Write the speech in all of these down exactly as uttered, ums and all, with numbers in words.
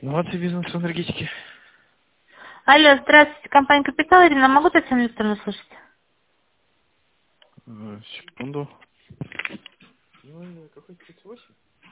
Инновации бизнеса в энергетике. Алло, здравствуйте, компания «Капитал». Ирина, могу Татьяну Викторовну слышать? Э, Секунду. Ну, какой тридцать восемь?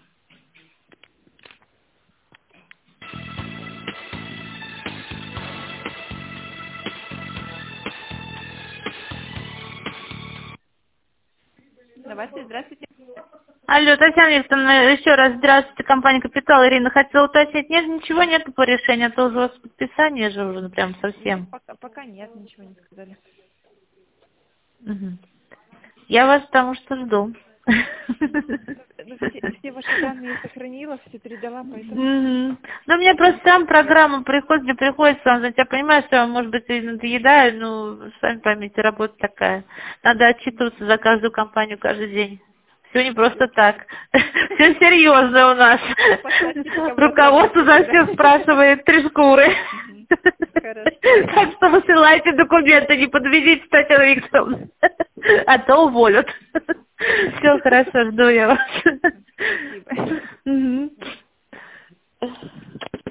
Давайте, здравствуйте. Алло, Татьяна Викторовна, еще раз здравствуйте, компания «Капитал». Ирина, хотела уточнить, нет, ничего нету по решению, а то уже у вас подписание же уже, ну, прям Ну, совсем. пока, пока нет, ничего не сказали. Мгм. Я вас потому что жду. Ну, все, все ваши данные я сохранила, все передала, поэтому... Мгм. Ну, мне просто там программа приходит, мне приходится, вам, знаете, я понимаю, что вам, может быть, и надоедаю, ну, сами поймите, работа такая. Надо отчитываться за каждую компанию каждый день. Все не просто так. Все серьезно у нас. Послать физикам Руководство разработку за тогда. все спрашивает три шкуры. Мгм. Хорошо. Так что высылайте документы, не подведите, Татьяна Викторовна. А то уволят. Все хорошо, жду я вас. Спасибо. Мгм.